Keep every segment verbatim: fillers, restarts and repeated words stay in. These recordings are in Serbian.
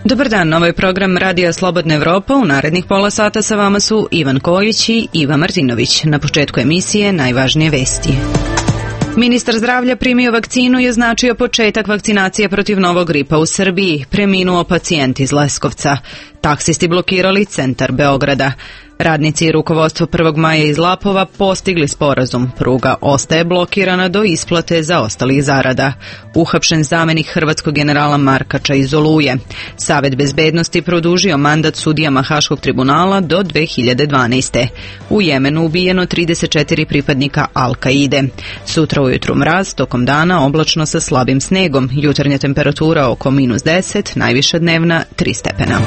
Dobar dan, ovo je program Radija Slobodna Evropa. U narednih pola sata sa vama su Ivan Kojić i Iva Martinović. Na početku emisije najvažnije vesti. Ministar zdravlja primio vakcinu i označio početak vakcinacije protiv novog gripa u Srbiji. Preminuo pacijent iz Leskovca. Taksisti blokirali centar Beograda. Radnici i rukovodstvo prvog maja iz Lapova postigli sporazum. Pruga ostaje blokirana do isplate zaostalih zarada. Uhapšen zamenik hrvatskog generala Markača iz Oluje. Savet bezbednosti produžio mandat sudijama Haškog tribunala do dve hiljade dvanaeste. U Jemenu ubijeno trideset četiri pripadnika Al-Kaide. Sutra ujutru mraz, tokom dana oblačno sa slabim snegom. Jutarnja temperatura oko minus deset, najviša dnevna tri stepena.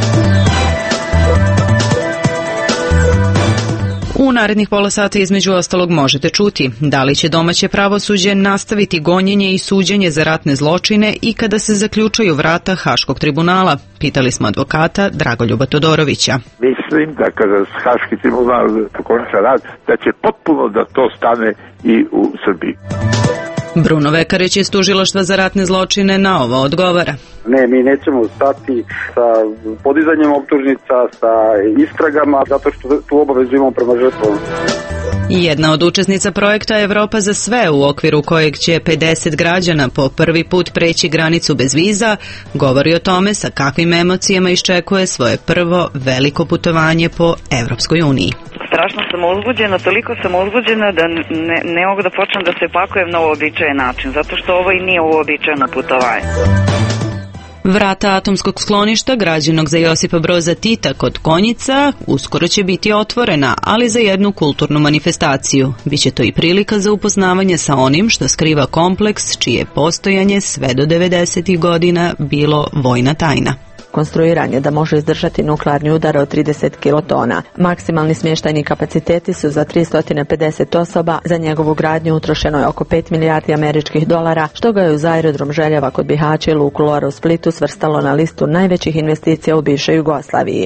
U narednih pola sata između ostalog možete čuti da li će domaće pravosuđe nastaviti gonjenje i suđenje za ratne zločine i kada se zaključaju vrata Haškog tribunala. Pitali smo advokata Dragoljuba Todorovića. Mislim da kada Haški tribunal pokonča rad, da će potpuno da to stane i u Srbiji. Bruno Vekarić iz Tužilaštva za ratne zločine na ovo odgovara. Ne, mi nećemo stati sa podizanjem optužnica, sa istragama, zato što tu obavezu imamo prema žrtvom. Jedna od učesnica projekta Evropa za sve, u okviru kojeg će pedeset građana po prvi put preći granicu bez viza, govori o tome sa kakvim emocijama iščekuje svoje prvo veliko putovanje po Evropskoj uniji. Strašno sam uzbuđena, toliko sam uzbuđena da ne, ne mogu da počnem da se pakujem na uobičajen način, zato što ovo i nije uobičajeno putovanje. Vrata atomskog skloništa građenog za Josipa Broza Tita kod Konjica uskoro će biti otvorena, ali za jednu kulturnu manifestaciju. Biće to i prilika za upoznavanje sa onim što skriva kompleks, čije postojanje sve do devedesetih godina bilo vojna tajna. Konstruiran je da može izdržati nuklearni udar od trideset kilotona. Maksimalni smještajni kapaciteti su za tristo pedeset osoba, za njegovu gradnju utrošeno je oko pet milijardi američkih dolara, što ga je uz aerodrom Željeva kod Bihaća i luku Lora u Splitu svrstalo na listu najvećih investicija u bivšoj Jugoslaviji.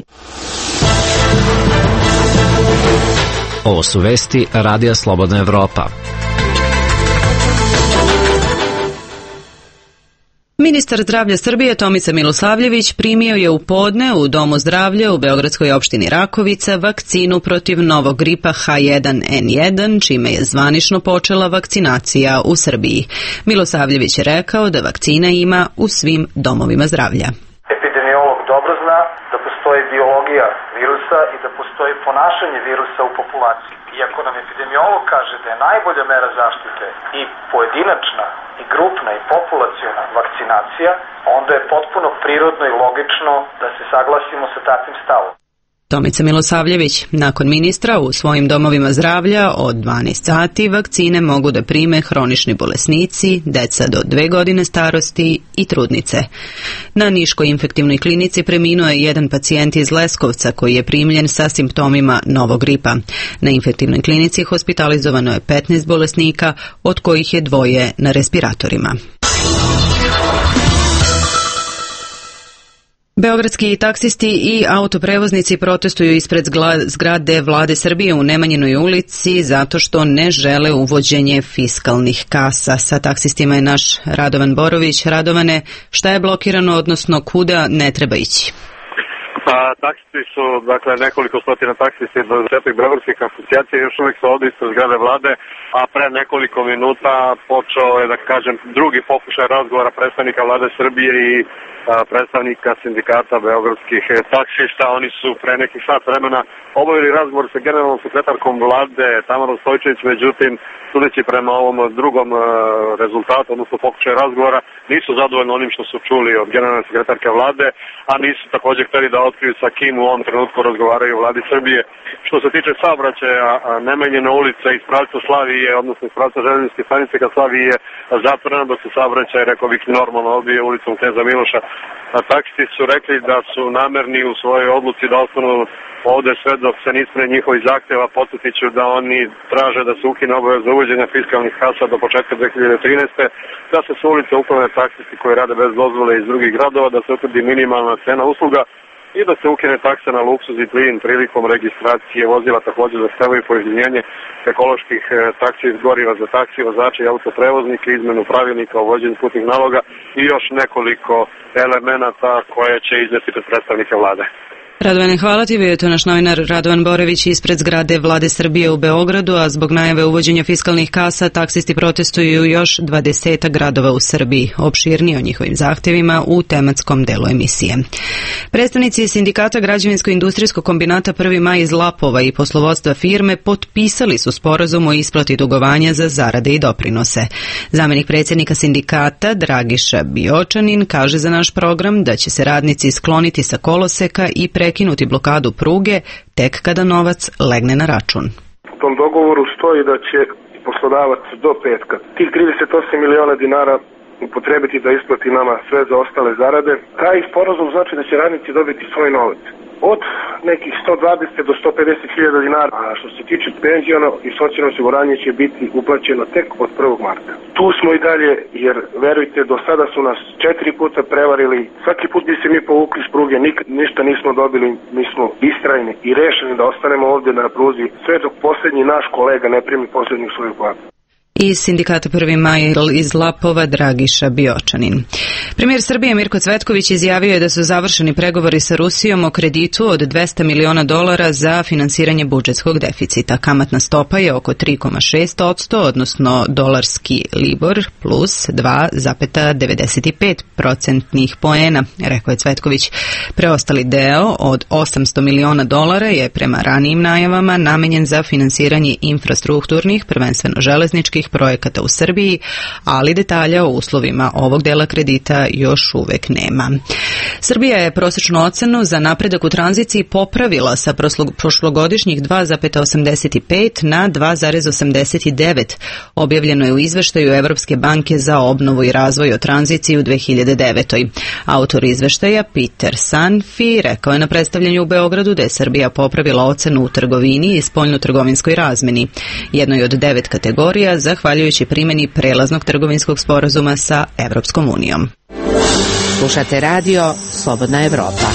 Ovo su vesti Radija Slobodna Evropa. Ministar zdravlja Srbije Tomislav Milosavljević primio je u podne u Domu zdravlja u beogradskoj opštini Rakovica vakcinu protiv novog gripa H jedan N jedan, čime je zvanično počela vakcinacija u Srbiji. Milosavljević je rekao da vakcina ima u svim domovima zdravlja. Epidemiolog dobro zna da postoji biologija virusa i da postoji ponašanje virusa u populaciji. Iako nam epidemiolog kaže da je najbolja mera zaštite i pojedinačna i grupna i populaciona vakcinacija, onda je potpuno prirodno i logično da se saglasimo sa takvim stavom. Tomica Milosavljević, nakon ministra u svojim domovima zdravlja od dvanaest sati vakcine mogu da prime hronični bolesnici, deca do dve godine starosti i trudnice. Na Niškoj infektivnoj klinici preminuo je jedan pacijent iz Leskovca koji je primljen sa simptomima novog gripa. Na infektivnoj klinici hospitalizovano je petnaest bolesnika, od kojih je dvoje na respiratorima. Beogradski taksisti i autoprevoznici protestuju ispred zgrade Vlade Srbije u Nemanjinoj ulici zato što ne žele uvođenje fiskalnih kasa. Sa taksistima je naš Radovan Borović. Radovane, šta je blokirano, odnosno kuda ne treba ići? Pa, taksisti su, dakle, nekoliko stotina taksisti do desetak beogradskih asocijacija još uvijek su ovdje ispred zgrade Vlade, a pre nekoliko minuta počeo je, da kažem, drugi pokušaj razgovora predstavnika Vlade Srbije i a, predstavnika sindikata beogradskih taksista. Oni su pre nekih sat vremena obavili razgovor sa generalnom sekretarkom Vlade Tamarom Stojčević, međutim, sudeći prema ovom drugom a, rezultatu, odnosno pokušaj razgovora, nisu zadovoljni onim što su čuli od generalne sekretarke Vlade, a nisu također htjeli da otkriju sa kim u ovom trenutku razgovaraju u Vladi Srbije. Što se tiče saobraćaja, Nemanjina ulica iz pravca Slavije, odnosno iz pravca željezničke stanice ka Slaviji je zatvorena, dok se saobraćaj, rekao bih, normalno odbije ulicom Kneza Miloša. Taksisti su rekli da su namerni u svojoj odluci da ostanu ovde sve dok se ne ispune njihovi zahtjeva. Podsjetit ću da oni traže da se ukine obaveza uvođenja fiskalnih kasa do početka dve hiljade trinaeste. Da se su ulice uklone taksisti koji rade bez dozvole iz drugih gradova, da se utvrdi minimalna cena usluga i da se ukine taksa na luksuz i plin prilikom registracije vozila. Također zahtevaju pojedinjenje ekoloških taksi iz goriva za taksi, vozače i autoprevoznike, izmenu pravilnika o vođenju putnih naloga i još nekoliko elemenata koje će izneti pred predstavnike vlade. Radovane, hvala ti. Bio je to naš novinar Radovan Borević ispred zgrade Vlade Srbije u Beogradu, a zbog najave uvođenja fiskalnih kasa taksisti protestuju u još dvadesetak gradova u Srbiji. Opširnije o njihovim zahtevima u tematskom delu emisije. Predstavnici sindikata Građevinsko-industrijskog kombinata Prvi maj iz Lapova i poslovodstva firme potpisali su sporazum o isplati dugovanja za zarade i doprinose. Zamenik predsjednika sindikata Dragiša Biočanin kaže za naš program da će se radnici skloniti sa koloseka i prekinuti blokadu pruge tek kada novac legne na račun. U tom dogovoru stoji da će poslodavac do petka tih trideset osam miliona dinara upotrebiti da isplati nama sve za ostale zarade. Taj sporazum znači da će radnici dobiti svoj novac od nekih sto dvadeset do sto pedeset hiljada dinara, a što se tiče penzijona i socijalno osiguranje će biti uplaćeno tek od prvog marta. Tu smo i dalje, jer verujte, do sada su nas četiri puta prevarili, svaki put bi se mi povukli s pruge, nikad ništa nismo dobili, mi smo istrajni i rešeni da ostanemo ovdje na pruzi sve dok posljednji naš kolega ne primi posljednju svoju platu. Iz sindikata Prvi maj iz Lapova Dragiša Biočanin. Premijer Srbije Mirko Cvetković izjavio je da su završeni pregovori sa Rusijom o kreditu od dvesta miliona dolara za finansiranje budžetskog deficita. Kamatna stopa je oko tri zarez šest posto, odnosno dolarski libor plus dva zarez devedeset pet procentnih poena, rekao je Cvetković. Preostali deo od osamsto miliona dolara je prema ranijim najavama namenjen za finansiranje infrastrukturnih, prvenstveno železničkih projekata u Srbiji, ali detalja o uslovima ovog dela kredita još uvek nema. Srbija je prosječnu ocenu za napredak u tranziciji popravila sa prošlogodišnjih dva zarez osamdeset pet na dva zarez osamdeset devet. Objavljeno je u izveštaju Evropske banke za obnovu i razvoj o tranziciji u dve hiljade devetoj. Autor izveštaja Peter Sanfi rekao je na predstavljanju u Beogradu da je Srbija popravila ocenu u trgovini i spoljnotrgovinskoj razmeni, jednoj od devet kategorija, zahvaljujući primjeni prelaznog trgovinskog sporazuma sa Evropskom unijom. Slušate radio Slobodna Evropa.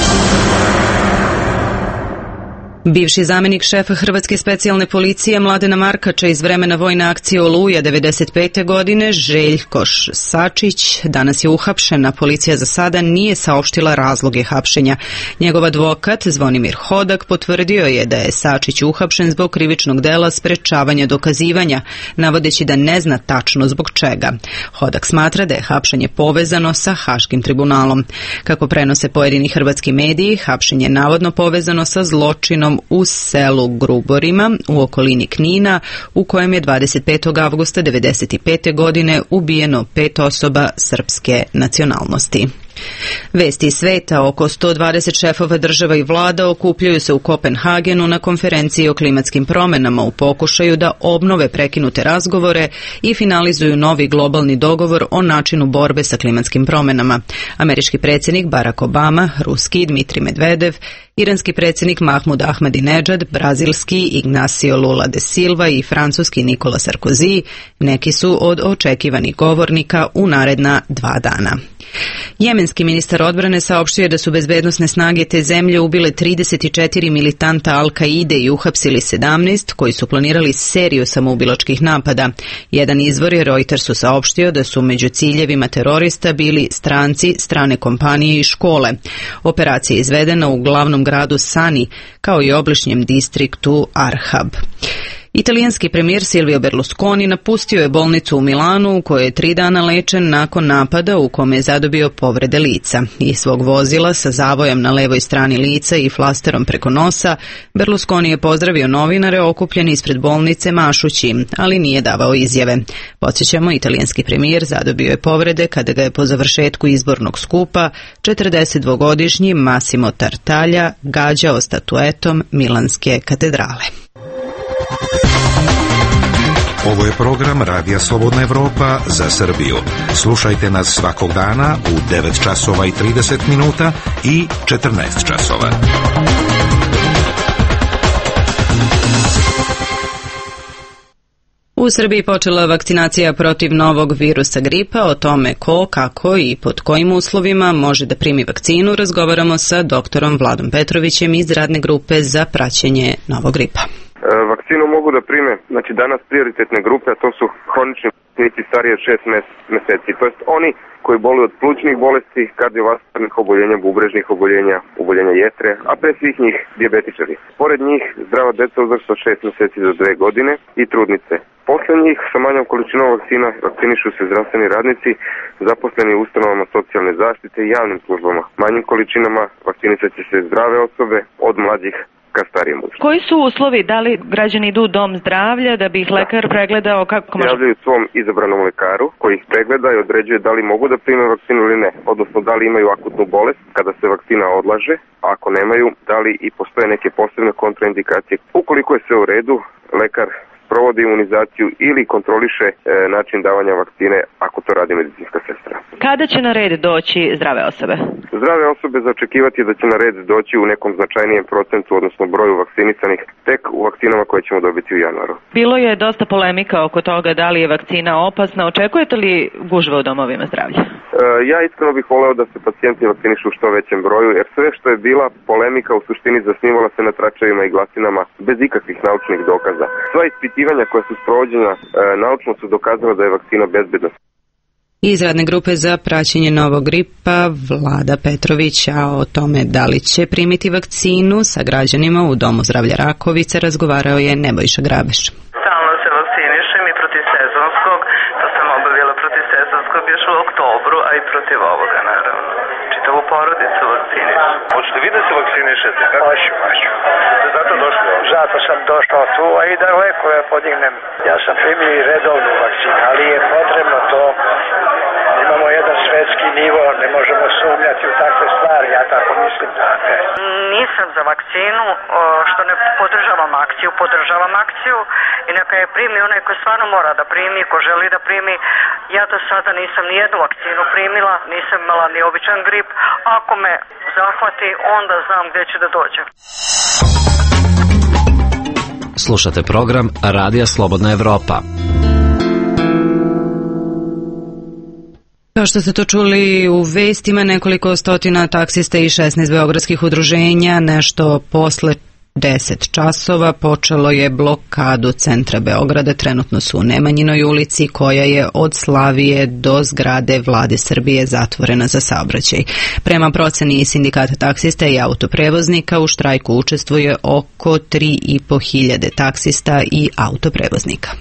Bivši zamenik šefa Hrvatske specijalne policije Mladena Markača iz vremena vojne akcije Oluja devedeset pete godine, Željko Sačić, danas je uhapšen, a policija za sada nije saopštila razloge hapšenja. Njegov advokat Zvonimir Hodak potvrdio je da je Sačić uhapšen zbog krivičnog dela sprečavanja dokazivanja, navodeći da ne zna tačno zbog čega. Hodak smatra da je hapšenje povezano sa Haškim tribunalom. Kako prenose pojedini hrvatski mediji, hapšenje je navodno povezano sa zločinom u selu Gruborima u okolini Knina, u kojem je dvadeset petog avgusta devedeset pete godine ubijeno pet osoba srpske nacionalnosti. Vesti iz sveta, oko sto dvadeset šefova država i vlada okupljaju se u Kopenhagenu na konferenciji o klimatskim promjenama u pokušaju da obnove prekinute razgovore i finalizuju novi globalni dogovor o načinu borbe sa klimatskim promjenama. Američki predsjednik Barack Obama, ruski Dmitrij Medvedev, iranski predsjednik Mahmud Ahmadinejad, brazilski Ignacio Lula de Silva i francuski Nicolas Sarkozy neki su od očekivanih govornika u naredna dva dana. Jemenski ministar odbrane saopštio je da su bezbednosne snage te zemlje ubile trideset četiri militanta Al-Kaide i uhapsili sedamnaest koji su planirali seriju samoubilačkih napada. Jedan izvor je Reutersu saopštio da su među ciljevima terorista bili stranci, strane kompanije i škole. Operacija je izvedena u glavnom gradu Sani, kao i obližnjem distriktu Arhab. Italijanski premijer Silvio Berlusconi napustio je bolnicu u Milanu u kojoj je tri dana lečen nakon napada u kome je zadobio povrede lica. Iz svog vozila sa zavojem na levoj strani lica i flasterom preko nosa, Berlusconi je pozdravio novinare okupljeni ispred bolnice mašući, ali nije davao izjave. Podsjećamo, italijanski premijer zadobio je povrede kada ga je po završetku izbornog skupa četrdesetdvogodišnji Massimo Tartaglia gađao statuetom Milanske katedrale. Ovo je program Radija Slobodna Evropa za Srbiju. Slušajte nas svakog dana u devet časova i trideset minuta i četrnaest časova. U U Srbiji počela vakcinacija protiv novog virusa gripa. O tome ko, kako i pod kojim uslovima može da primi vakcinu razgovaramo sa doktorom Vladom Petrovićem iz radne grupe za praćenje novog gripa. Vakcinu mogu da prime, znači danas prioritetne grupe, a to su hronični bolesnici starije od šest meseci, to jest oni koji boluju od plućnih bolesti, kardiovaskularnih oboljenja, bubrežnih oboljenja, oboljenja jetre, a pre svih njih dijabetičari. Pored njih zdrava deca uzrasta od šest meseci do dve godine i trudnice. Posle njih sa manjom količinom vakcina vakcinišu se zdravstveni radnici, zaposleni u ustanovama socijalne zaštite i javnim službama. Manjim količinama vakcinisat će se zdrave osobe od mlađih ka starijem uzrastu. Koji su uslovi? Da li građani idu u dom zdravlja da bi ih lekar pregledao? Kako može? Javljaju svom izabranom lekaru koji ih pregleda i određuje da li mogu da prime vakcinu ili ne, odnosno da li imaju akutnu bolest kada se vakcina odlaže, a ako nemaju, da li i postoje neke posebne kontraindikacije. Ukoliko je sve u redu, lekar provodi imunizaciju ili kontroliše e, način davanja vakcine ako to radi medicinska sestra. Kada će na red doći zdrave osobe? Zdrave osobe za očekivati da će na red doći u nekom značajnijem procentu, odnosno broju vakcinisanih, tek u vakcinama koje ćemo dobiti u januaru. Bilo je dosta polemika oko toga da li je vakcina opasna. Očekujete li gužve u domovima zdravlja? E, ja iskreno bih voleo da se pacijenti vakcinišu u što većem broju, jer sve što je bila polemika u suštini zasnivala se na tračevima i glasinama bez ikakvih naučnih dokaza. Sva ispitivanja koja su sprovođena e, naučno su dokazala da je vakcina bezbedna. Iz radne grupe za praćenje novog gripa Vlada Petrović, a o tome da li će primiti vakcinu sa građanima u Domu zdravlja Rakovica razgovarao je Nebojša Grabeš. Stalno se vakcinišem i protiv sezonskog, to sam obavila protiv sezonskog još u oktobru, a i protiv ovoga naravno. Čitavu porodicu vakcinišem. Hoćete vi da se vakcinišete? Hoću, hoću. Ste zato došli ovdje? Zato sam došao tu, a i da lekove podignem. Ja sam primio i redovnu vakcinu, ali je potrebno to. Imamo jedan svetski nivo, ne možemo sumnjati u takve stvari, ja tako mislim da ne. Nisam za vakcinu, što ne podržavam akciju, podržavam akciju i neka je primi onaj ko stvarno mora da primi, ko želi da primi. Ja do sada nisam ni jednu vakcinu primila, nisam imala ni običan grip. Ako me zahvati, onda znam gdje ću da dođem. Slušate program Radija Slobodna Evropa. Kao što ste to čuli u vestima, nekoliko stotina taksista i šesnaest beogradskih udruženja nešto posle deset časova počelo je blokadu centra Beograda. Trenutno su u Nemanjinoj ulici koja je od Slavije do zgrade Vlade Srbije zatvorena za saobraćaj. Prema proceni sindikata taksista i autoprevoznika u štrajku učestvuje oko tri i po hiljade taksista i autoprevoznika.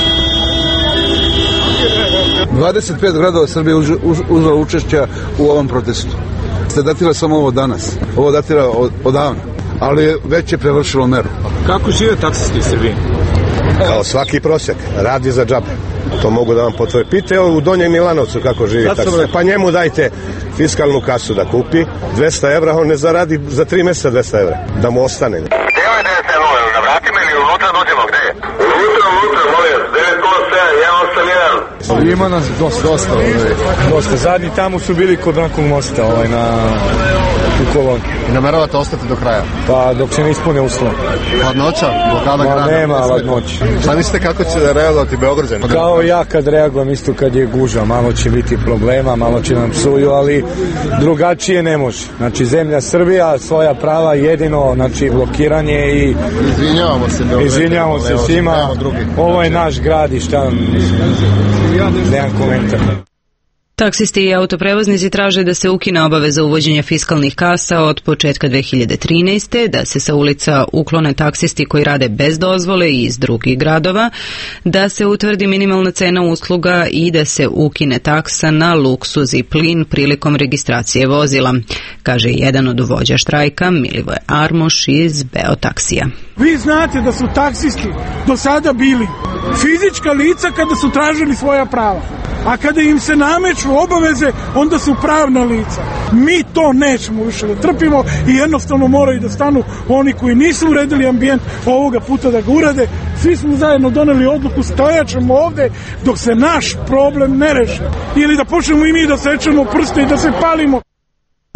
dvadeset pet gradova Srbije uzelo učešća u ovom protestu. Se datira samo ovo danas. Ovo datira od, odavno, ali već je prevršilo meru. Kako žive taksisti u Srbiji? Kao svaki prosjek, radi za džabe. To mogu da vam potvrdim. Pite u Donjem Milanovcu kako živi taksista. Pa njemu dajte fiskalnu kasu da kupi dvesta evra, on ne zaradi za tri mjeseca dvesta evra. Da mu ostane. Gdje je devet evra? Na vratima ili unutra dođemo? Gdje je? Unutra, unutra, molim. devet sedam jedan osam jedan. Ima nas dosta, dosta, dosta. Zadnji tamo su bili kod Rankog mosta, ovaj, na u koloni. I nameravate ostati do kraja? Pa dok se ne ispune uslov. Hladnoća? Blokada grada? Nema hladnoća. Šta mislite kako će da reagovati Beograđani? Kao ja kad reagujem isto kad je gužva, malo će biti problema, malo će nam psuju, ali drugačije ne može. Znači zemlja Srbija, svoja prava jedino, znači blokiranje i... Izvinjavamo se Beogradu. Izvinjavamo se svima. Ovo je naš grad i šta... Nemam komentar. Taksisti i autoprevoznici traže da se ukine obaveza uvođenja fiskalnih kasa od početka dve hiljade trinaeste. Da se sa ulica uklone taksisti koji rade bez dozvole i iz drugih gradova, da se utvrdi minimalna cena usluga i da se ukine taksa na luksuz i plin prilikom registracije vozila, kaže jedan od vođa štrajka Milivoje Armoš iz Beotaksija. Vi znate da su taksisti do sada bili fizička lica kada su tražili svoja prava. A kada im se nameću obaveze, onda su pravna lica. Mi to nećemo više da trpimo i jednostavno moraju da stanu oni koji nisu uredili ambijent ovoga puta da ga urade. Svi smo zajedno doneli odluku, stojaćemo ovde dok se naš problem ne reši. Ili da počnemo i mi da sečemo prste i da se palimo.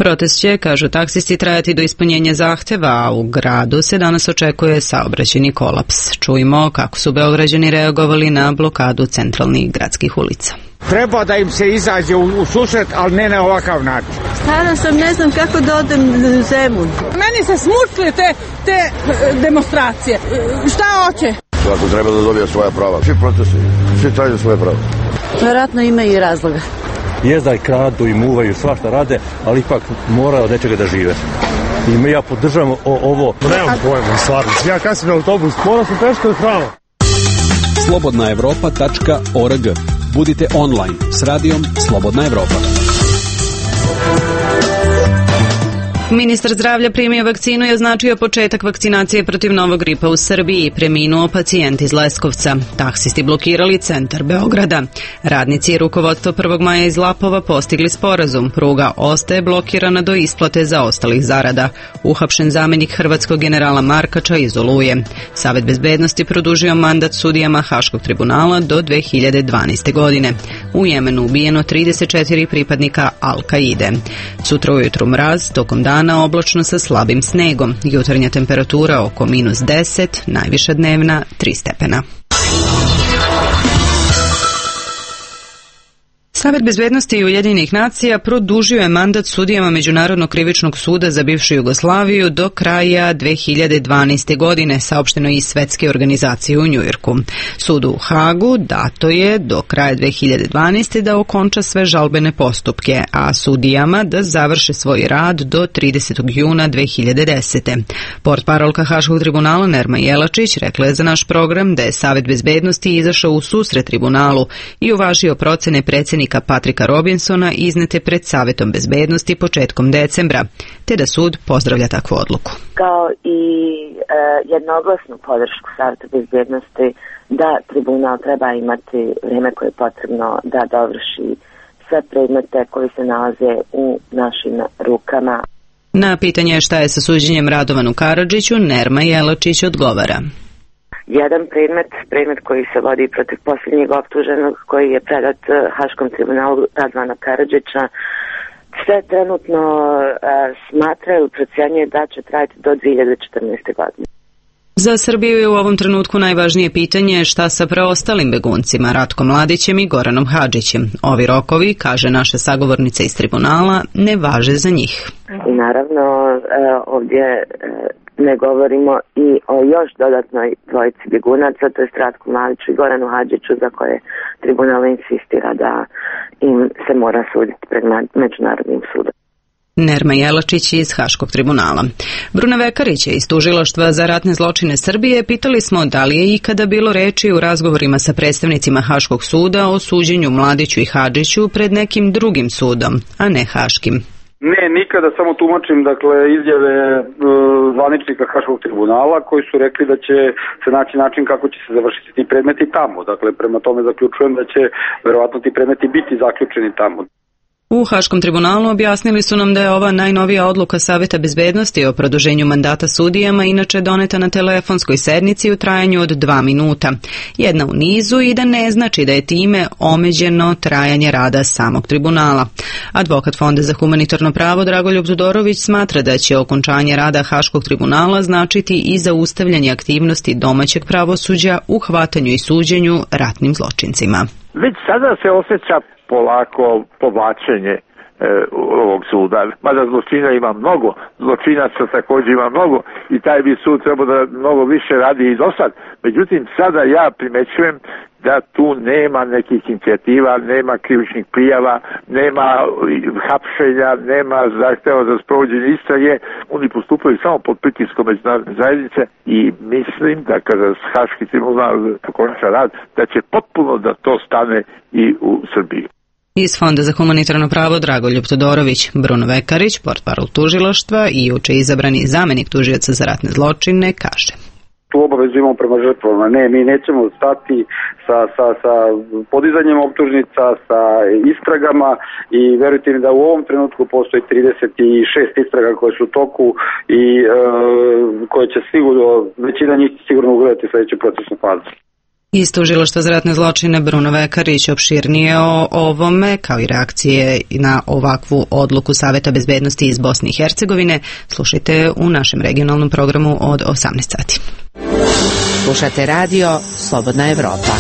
Protest će, kažu taksisti, trajati do ispunjenja zahteva, a u gradu se danas očekuje saobraćajni kolaps. Čujmo kako su Beograđani reagovali na blokadu centralnih gradskih ulica. Treba da im se izađe u, u susret, ali ne na ovakav način. Stara sam, ne znam kako da odem u Zemun. Meni se smučile te, te demonstracije. Šta hoće? Svako treba da dobije svoja prava. Svi protestuju, svi traže svoje prava. Vjerojatno ima i razloga. Jezda i kradu i muvaju, svašta rade, ali ipak mora od nečega da žive. I ja podržavam o, ovo. Nemam pojma, stvarno. Ja kasnim na autobus, moram sam teško da hrana. slobodna evropa tačka org. Budite online s radijom Slobodna Evropa. Ministar zdravlja primio vakcinu i označio početak vakcinacije protiv novog gripa u Srbiji. Preminuo pacijent iz Leskovca. Taksisti blokirali centar Beograda. Radnici i rukovodstvo prvog maja iz Lapova postigli sporazum. Pruga ostaje blokirana do isplate zaostalih zarada. Uhapšen zamenik hrvatskog generala Markača iz Oluje. Savet bezbednosti produžio mandat sudijama Haškog tribunala do dve hiljade dvanaeste. godine. U Jemenu ubijeno trideset četiri pripadnika Al-Kaide. Sutra ujutru mraz, tokom dana na oblačno sa slabim snegom. Jutarnja temperatura oko minus deset, najviša dnevna tri stepena. Savet bezbednosti Ujedinjenih nacija produžio je mandat sudijama Međunarodnog krivičnog suda za bivšu Jugoslaviju do kraja dve hiljade dvanaeste. godine, saopšteno iz Svetske organizacije u Njujorku. Sudu u Hagu dato je do kraja dve hiljade dvanaeste. da okonča sve žalbene postupke, a sudijama da završe svoj rad do tridesetog juna dve hiljade desete. Portparolka Haškog tribunala Nerma Jelačić rekla je za naš program da je Savet bezbednosti izašao u susret tribunalu i uvažio procene predsjednika Patrika Robinsona iznete pred Savetom bezbednosti početkom decembra, te da sud pozdravlja takvu odluku. Kao i e, jednoglasnu podršku Saveta bezbednosti da tribunal treba imati vreme koje je potrebno da dovrši sve predmete koji se nalaze u našim rukama. Na pitanje šta je sa suđenjem Radovanu Karadžiću, Nerma Jelačić odgovara. Jedan predmet, predmet koji se vodi protiv posljednjeg optuženog koji je predat Haškom tribunalu Radovana Karadžića, sve trenutno uh, smatraju, procjenjuje da će trajati do dve hiljade četrnaeste. godine. Za Srbiju je u ovom trenutku najvažnije pitanje šta sa preostalim beguncima Ratkom Mladićem i Goranom Hadžićem. Ovi rokovi, kaže naša sagovornica iz tribunala, ne važe za njih. I naravno ovdje ne govorimo i o još dodatnoj dvojici begunaca, to je Ratku Mladiću i Goranu Hadžiću, za koje tribunal insistira da im se mora suditi pred Međunarodnim sudom. Nerma Jelačić iz Haškog tribunala. Bruna Vekarić je iz Tužilaštva za ratne zločine Srbije. Pitali smo da li je ikada bilo reči u razgovorima sa predstavnicima Haškog suda o suđenju Mladiću i Hadžiću pred nekim drugim sudom, a ne Haškim. Ne, nikada, samo tumačim, dakle, izjave e, zvaničnika Haškog tribunala koji su rekli da će se naći način kako će se završiti ti predmeti tamo. Dakle, prema tome zaključujem da će verovatno ti predmeti biti zaključeni tamo. U Haškom tribunalu objasnili su nam da je ova najnovija odluka Saveta bezbednosti o produženju mandata sudijama inače doneta na telefonskoj sednici u trajanju od dva minuta. Jedna u nizu i da ne znači da je time omeđeno trajanje rada samog tribunala. Advokat Fonda za humanitarno pravo Dragoljub Todorović smatra da će okončanje rada Haškog tribunala značiti i zaustavljanje aktivnosti domaćeg pravosuđa u hvatanju i suđenju ratnim zločincima. Već sada se osjeća polako povlačenje e, ovog suda. Mada zločina ima mnogo, zločinaca također ima mnogo i taj bi sud trebao da mnogo više radi i do sad. Međutim, sada ja primećujem da tu nema nekih inicijativa, nema krivičnih prijava, nema hapšenja, nema zahteva za sprovođenje istrage. Oni postupaju samo pod pritiskom međunarodne zajednice i mislim da kada Haški tribunal pokonča rad, da će potpuno da to stane i u Srbiji. Iz Fonda za humanitarno pravo Dragoljub Todorović, Bruno Vekarić, portparol tužilaštva i juče izabrani zamenik tužioca za ratne zločine, kaže: Tu obavezu imamo prema žrtvama. Ne, mi nećemo stati sa, sa, sa podizanjem optužnica, sa istragama i verujte mi da u ovom trenutku postoji trideset šest istraga koje su u toku i e, koje će sigurno, većina njih sigurno ugledati sljedeću procesnu fazu. Iz Tužilaštva za ratne zločine Bruno Vekarić opširnije o ovome, kao i reakcije na ovakvu odluku Saveta bezbednosti iz Bosne i Hercegovine, slušajte u našem regionalnom programu od osamnaest sati. Slušate radio Slobodna Evropa.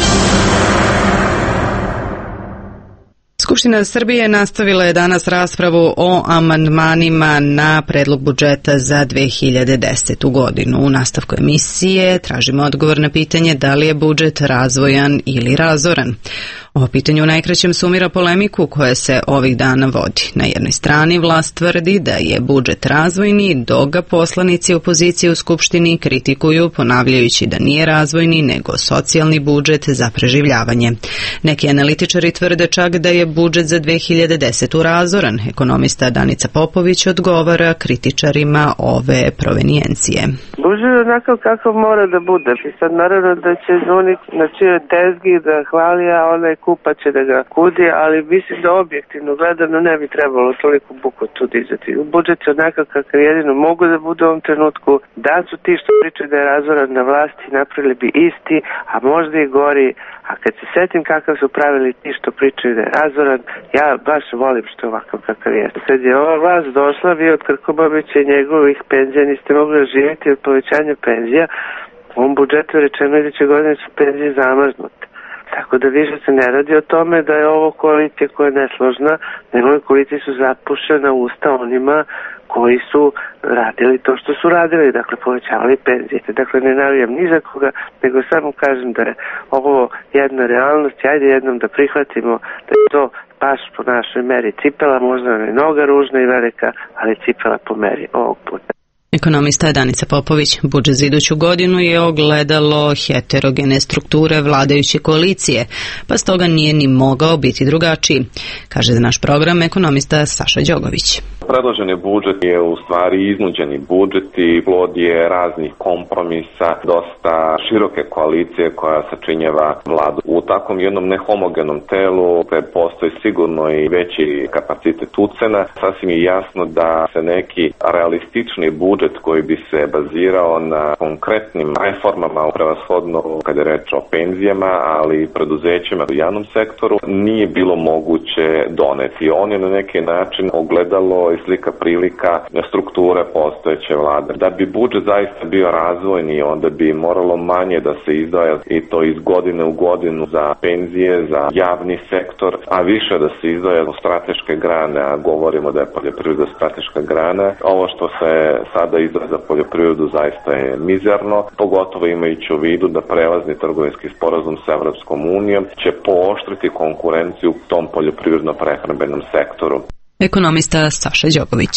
Skupština Srbije nastavila je danas raspravu o amandmanima na predlog budžeta za dve hiljade desetu godinu. U nastavku emisije tražimo odgovor na pitanje da li je budžet razvojan ili razoran. Ovo pitanje u najkraćem sumira polemiku koja se ovih dana vodi. Na jednoj strani vlast tvrdi da je budžet razvojni, dok ga poslanici opozicije u Skupštini kritikuju ponavljajući da nije razvojni nego socijalni budžet za preživljavanje. Neki analitičari tvrde čak da je budžet za dve hiljade desetu razoran. Ekonomista Danica Popović odgovara kritičarima ove provenijencije. Budžet je onako kako mora da bude. I sad naravno da će zvoniti na čijoj tezgi da hvali, a onaj kupa će da ga kudi, ali mislim da objektivno gledano ne bi trebalo toliko buku tu dizati. Budžet je onako kakav jedino mogu da bude u ovom trenutku. Da su ti što pričaju da je razoran na vlasti, napravili bi isti, a možda i gori. A kad se setim kakav su pravili ti što pričaju da je razoran, ja baš volim što je ovakav kakav je. Kad je ova vlast došla, vi od Krkobabića i njegovih penzija niste mogli da živjeti od povećanja penzija. U ovom budžetu je rečeno iduće godine su penzije zamrznute. Tako da više se ne radi o tome da je ovo koalicija koja je nesložna, nego koalicije su zapušena usta onima koji su radili to što su radili, dakle povećavali penzije. Dakle, ne navijam ni za koga, nego samo kažem da je ovo jedna realnost i ajde jednom da prihvatimo da je to baš po našoj meri cipela, možda ne noga ružna i velika, ali cipela po meri ovog puta. Ekonomista Danica Popović, budžet za iduću godinu je ogledalo heterogene strukture vladajuće koalicije, pa stoga nije ni mogao biti drugačiji, kaže za naš program ekonomista Saša Đogović. Predloženi budžet je u stvari iznuđeni budžet i plod je raznih kompromisa, dosta široke koalicije koja sačinjava vladu. U takvom jednom nehomogenom telu, gde postoji sigurno i veći kapacitet ucena, sasvim je jasno da se neki realistični budžet koji bi se bazirao na konkretnim reformama, prevashodno kad je reč o penzijama, ali i preduzećima u javnom sektoru, nije bilo moguće doneti. On je na neki način ogledalo i slika prilika strukture postojeće vlade. Da bi budžet zaista bio razvojni, onda bi moralo manje da se izdvaja i to iz godine u godinu za penzije, za javni sektor, a više da se izdvaja u strateške grane, a govorimo da je poljoprivreda strateška grana. Ovo što se sada izdvaja za poljoprivredu zaista je mizerno, pogotovo imajući u vidu da prelazni trgovinski sporazum sa Evropskom unijom će pooštriti konkurenciju u tom poljoprivredno-prehrambenom sektoru. Ekonomista Saša Đogović.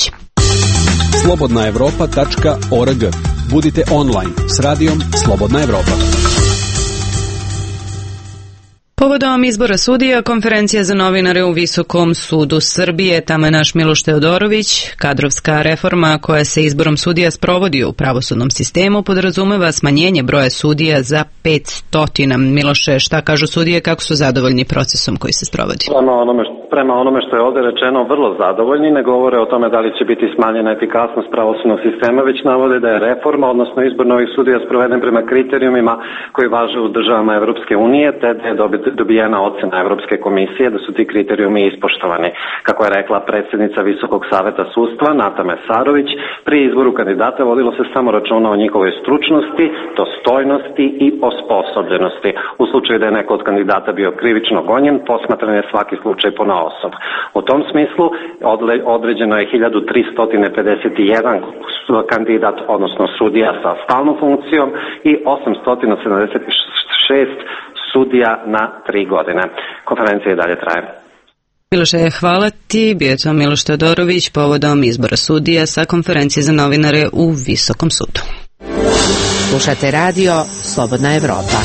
slobodna evropa tačka org. Budite online s radijom Slobodna Evropa. Povodom izbora sudija, konferencija za novinare u Visokom sudu Srbije, tamo je naš Miloš Teodorović. Kadrovska reforma koja se izborom sudija sprovodi u pravosudnom sistemu podrazumeva smanjenje broja sudija za petsto. Miloše, šta kažu sudije, kako su zadovoljni procesom koji se sprovodi? Prema onome, prema onome što je ovdje rečeno, vrlo zadovoljni, ne govore o tome da li će biti smanjena efikasnost pravosudnog sistema, već navode da je reforma, odnosno izbor novih sudija sproveden prema kriterijumima koji važe u državama Evropske unije, te da je dobijena ocena Evropske komisije da su ti kriterijumi ispoštovani. Kako je rekla predsjednica Visokog saveta sudstva Nata Mesarović, pri izboru kandidata vodilo se samo računa o njihovoj stručnosti, dostojnosti i osposobljenosti. U slučaju da je neko od kandidata bio krivično gonjen, posmatran je svaki slučaj ponaosob. U tom smislu određeno je hiljadu tristo pedeset jedan kandidat, odnosno sudija sa stalnom funkcijom i osamsto sedamdeset šest sudija na tri godine. Konferencija i dalje traje. Miloše, hvala ti. Bio je to Miloš Teodorović povodom izbora sudija sa konferencije za novinare u Visokom sudu. Slušate radio Slobodna Evropa.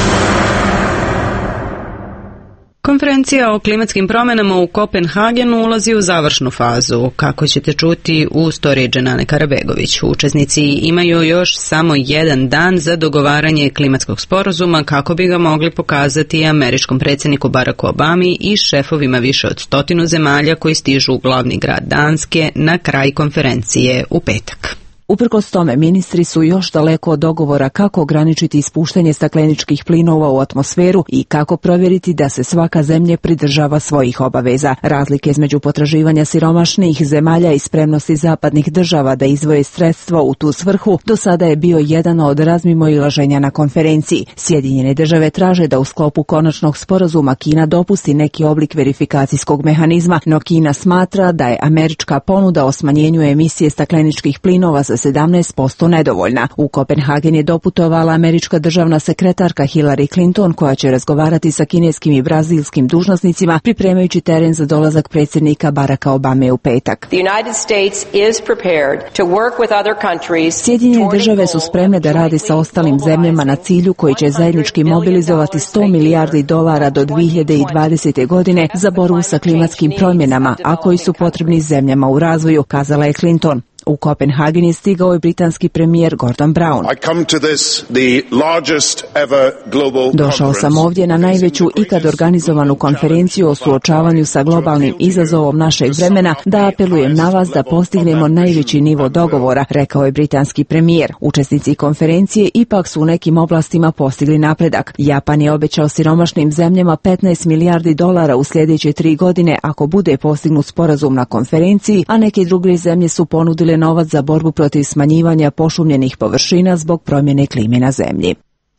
Konferencija o klimatskim promjenama u Kopenhagenu ulazi u završnu fazu. Kako ćete čuti u storiji Dženane Karabegović. Učesnici imaju još samo jedan dan za dogovaranje klimatskog sporazuma kako bi ga mogli pokazati američkom predsjedniku Baracku Obami i šefovima više od stotinu zemalja koji stižu u glavni grad Danske na kraj konferencije u petak. Uprkos tome, ministri su još daleko od dogovora kako ograničiti ispuštanje stakleničkih plinova u atmosferu i kako provjeriti da se svaka zemlja pridržava svojih obaveza. Razlike između potraživanja siromašnih zemalja i spremnosti zapadnih država da izdvoje sredstva u tu svrhu do sada je bio jedan od razmimoilaženja na konferenciji. Sjedinjene države traže da u sklopu konačnog sporazuma Kina dopusti neki oblik verifikacijskog mehanizma, no Kina smatra da je američka ponuda o smanjenju emisije stakleničkih plinova za sedamnaest posto nedovoljna. U Kopenhagen je doputovala američka državna sekretarka Hillary Clinton koja će razgovarati sa kineskim i brazilskim dužnosnicima pripremajući teren za dolazak predsjednika Baracka Obame u petak. Sjedinjene države su spremne da radi sa ostalim zemljama na cilju koji će zajednički mobilizovati sto milijardi dolara do dvije hiljade dvadesete. godine za borbu sa klimatskim promjenama, a koji su potrebni zemljama u razvoju, kazala je Clinton. U Kopenhagen je stigao i britanski premijer Gordon Brown. Došao sam ovdje na najveću ikad organizovanu konferenciju o suočavanju sa globalnim izazovom našeg vremena da apelujem na vas da postignemo najveći nivo dogovora, rekao je britanski premijer. Učesnici konferencije ipak su u nekim oblastima postigli napredak. Japan je obećao siromašnim zemljama petnaest milijardi dolara u sljedeće tri godine ako bude postignut sporazum na konferenciji, a neke druge zemlje su ponudile novac za borbu protiv smanjivanja pošumljenih površina zbog promjene klime na zemlji.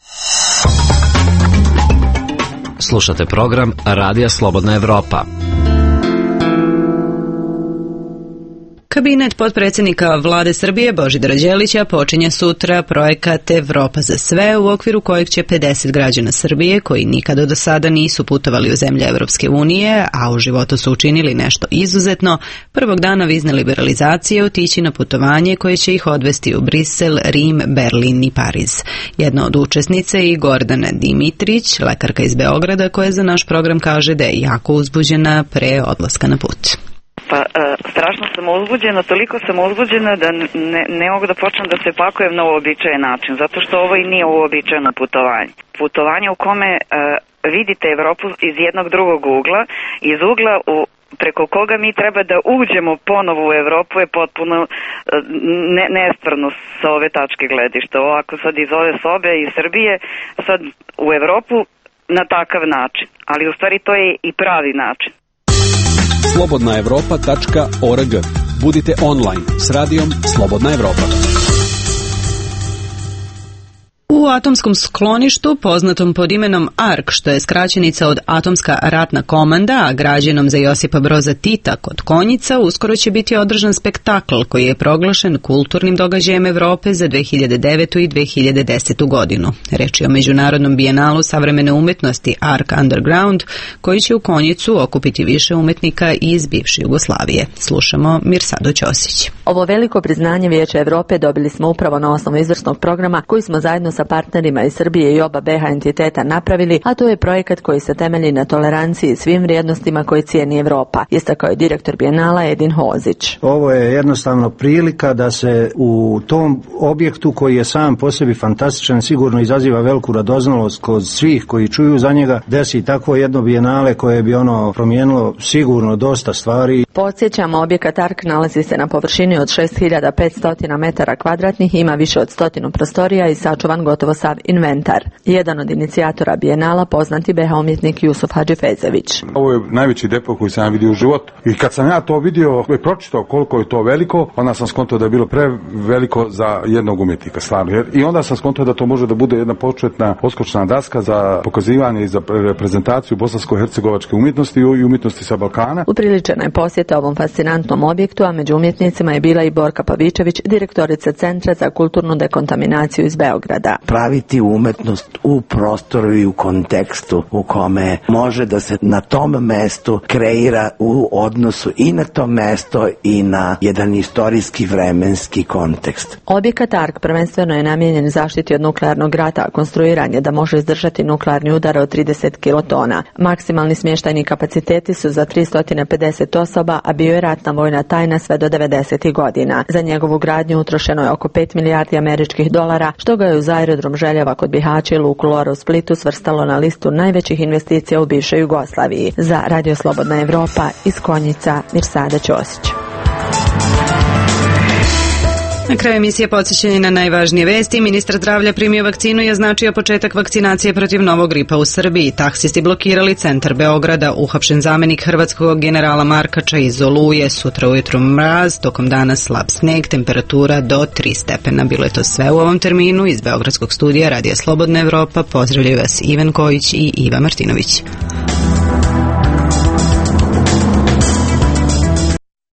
Slušate program Radija Slobodna Evropa. Kabinet potpredsjednika Vlade Srbije Božidara Đelića počinje sutra projekat Evropa za sve, u okviru kojeg će pedeset građana Srbije koji nikada do sada nisu putovali u zemlje Evropske unije, a u životu su učinili nešto izuzetno, prvog dana vizne liberalizacije otići na putovanje koje će ih odvesti u Brisel, Rim, Berlin i Pariz. Jedna od učesnice je i Gordana Dimitrić, lekarka iz Beograda, koja za naš program kaže da je jako uzbuđena pre odlaska na put. Pa, e, strašno sam uzbuđena, toliko sam uzbuđena da ne, ne mogu da počnem da se pakujem na uobičajen način, zato što ovo i nije uobičajeno putovanje. Putovanje u kome e, vidite Evropu iz jednog drugog ugla, iz ugla u preko koga mi treba da uđemo ponovo u Evropu je potpuno ne, nestvarno sa ove tačke gledišta. Ovako sad iz ove sobe iz Srbije, sad u Evropu na takav način, ali u stvari to je i pravi način. slobodna evropa tačka org. Budite online s radijom Slobodna Evropa. U atomskom skloništu, poznatom pod imenom A R K, što je skraćenica od Atomska ratna komanda, a građenom za Josipa Broza Tita kod Konjica, uskoro će biti održan spektakl koji je proglašen kulturnim događajem Evrope za dve hiljade devetu i dve hiljade desetu. godinu. Reč je o Međunarodnom bijenalu savremene umetnosti A R K Underground, koji će u Konjicu okupiti više umetnika iz bivše Jugoslavije. Slušamo Mirsadu Ćosić. Ovo veliko priznanje Vijeća Evrope dobili smo upravo na osnovu izvrsnog programa koji smo zajedno sa partnerima iz Srbije i oba B H entiteta napravili, a to je projekat koji se temelji na toleranciji i svim vrijednostima koje cijeni Evropa, istakao je direktor Bijenala Edin Hozić. Ovo je jednostavno prilika da se u tom objektu koji je sam po sebi fantastičan, sigurno izaziva veliku radoznalost kod svih koji čuju za njega, desi takvo jedno bijenale koje bi ono promijenilo sigurno dosta stvari. Podsjećamo, objekat A R K nalazi se na površini od šest hiljada petsto metara kvadratnih, ima više od stotinu prostorija i sačuvan gotovo sav inventar. Jedan od inicijatora bijenala, poznati B H umjetnik Jusuf Hadžifezević. Ovo je najveći depo koji sam ja vidio u životu. I kad sam ja to vidio i pročitao koliko je to veliko, onda sam skontao da je bilo preveliko za jednog umjetnika, stvarno. Jer, i onda sam skontao da to može da bude jedna početna odskočna daska za pokazivanje i za reprezentaciju bosansko-hercegovačke umjetnosti i umjetnosti sa Balkana. Upriličena je posjeta ovom fascinantnom objektu, a među umjetnicima je bila i Borka Pavičević, direktorica Centra za kulturnu dekontaminaciju iz Beograda. Praviti umetnost u prostoru i u kontekstu u kome može da se na tom mestu kreira u odnosu i na to mesto i na jedan istorijski vremenski kontekst. Objekat A R K prvenstveno je namijenjen zaštiti od nuklearnog rata, a konstruiran je da može izdržati nuklearni udar od trideset kilotona. Maksimalni smještajni kapaciteti su za tristo pedeset osoba, a bio je ratna vojna tajna sve do devedesetih godina. Za njegovu gradnju utrošeno je oko pet milijardi američkih dolara, što ga je uz aerodrom Željeva kod Bihaća i luku Lora u Splitu svrstalo na listu najvećih investicija u bivšoj Jugoslaviji. Za Radio Slobodna Evropa iz Konjica, Mirsada Ćosić. Na kraju emisije podsjećanje na najvažnije vesti. Ministar zdravlja primio vakcinu i označio početak vakcinacije protiv novog gripa u Srbiji. Taksisti blokirali centar Beograda. Uhapšen zamenik hrvatskog generala Markača iz Oluje. Sutra ujutru mraz, tokom dana slab sneg, temperatura do tri stepena. Bilo je to sve u ovom terminu. Iz Beogradskog studija Radija Slobodna Evropa pozdravljaju vas Ivan Kojić i Iva Martinović.